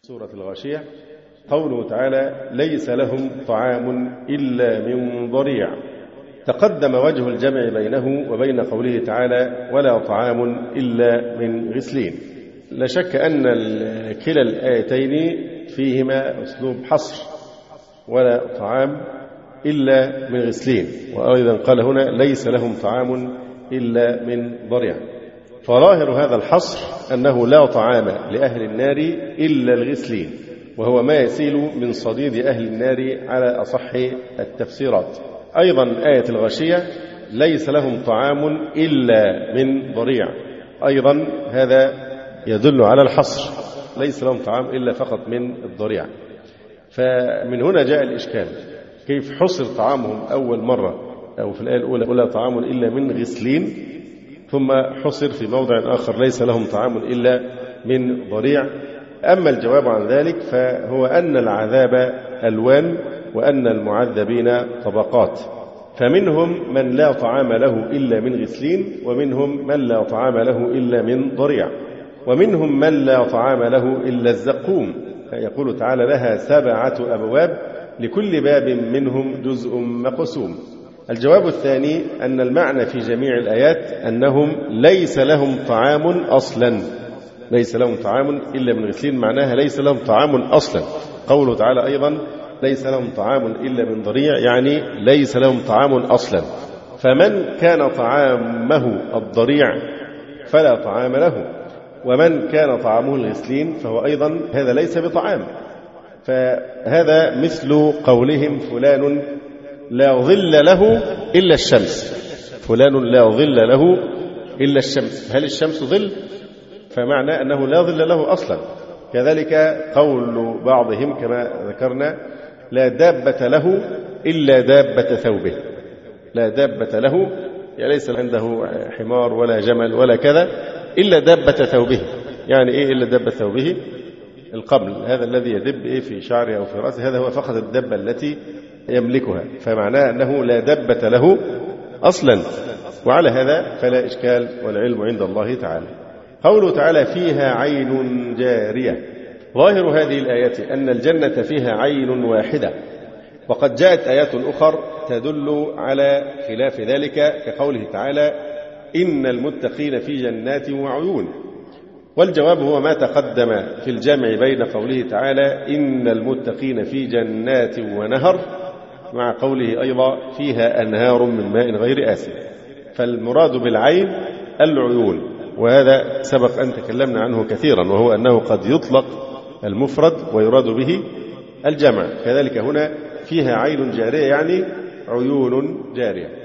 سورة الغاشية قوله تعالى: ليس لهم طعام إلا من ضريع. تقدم وجه الجمع بينه وبين قوله تعالى: ولا طعام إلا من غسلين. لا شك أن كلا الآيتين فيهما أسلوب حصر، ولا طعام إلا من غسلين، وأيضا قال هنا: ليس لهم طعام إلا من ضريع. فظاهر هذا الحصر أنه لا طعام لأهل النار إلا الغسلين، وهو ما يسيل من صديد أهل النار على أصح التفسيرات. أيضا آية الغاشية: ليس لهم طعام إلا من ضريع، أيضا هذا يدل على الحصر، ليس لهم طعام إلا فقط من الضريع. فمن هنا جاء الإشكال، كيف حصر طعامهم أول مرة أو في الآية الأولى: ولا طعام إلا من غسلين، ثم حصر في موضع آخر: ليس لهم طعام إلا من ضريع. أما الجواب عن ذلك فهو أن العذاب ألوان، وأن المعذبين طبقات، فمنهم من لا طعام له إلا من غسلين، ومنهم من لا طعام له إلا من ضريع، ومنهم من لا طعام له إلا الزقوم. يقول تعالى: لها 7 أبواب لكل باب منهم جزء مقسوم. الجواب الثاني أن المعنى في جميع الآيات أنهم ليس لهم طعام أصلا، ليس لهم طعام إلا من غسلين، معناها ليس لهم طعام أصلا. قوله تعالى أيضا: ليس لهم طعام إلا من ضريع، يعني ليس لهم طعام أصلا. فمن كان طعامه الضريع فلا طعام له، ومن كان طعامه الغسلين فهو أيضا هذا ليس بطعام. فهذا مثل قولهم: فلان لا ظل له إلا الشمس، فلان لا ظل له إلا الشمس. هل الشمس ظل؟ فمعنى أنه لا ظل له أصلا. كذلك قول بعضهم كما ذكرنا: لا دابة له إلا دابة ثوبه، لا دابة له، يعني ليس عنده حمار ولا جمل ولا كذا إلا دابة ثوبه. يعني إيه إلا دابة ثوبه؟ القبل، هذا الذي يدب في شعره أو في رأسه، هذا هو فقط الدابة التي يملكها، فمعناه أنه لا دابة له أصلا. وعلى هذا فلا إشكال، والعلم عند الله تعالى. قوله تعالى: فيها عين جارية. ظاهر هذه الآية أن الجنة فيها عين واحدة، وقد جاءت آيات أخرى تدل على خلاف ذلك، كقوله تعالى: إن المتقين في جنات وعيون. والجواب هو ما تقدم في الجمع بين قوله تعالى: إن المتقين في جنات ونهر، مع قوله أيضا: فيها أنهار من ماء غير آسن. فالمراد بالعين العيون، وهذا سبق أن تكلمنا عنه كثيرا، وهو أنه قد يطلق المفرد ويراد به الجمع. كذلك هنا: فيها عين جارية، يعني عيون جارية.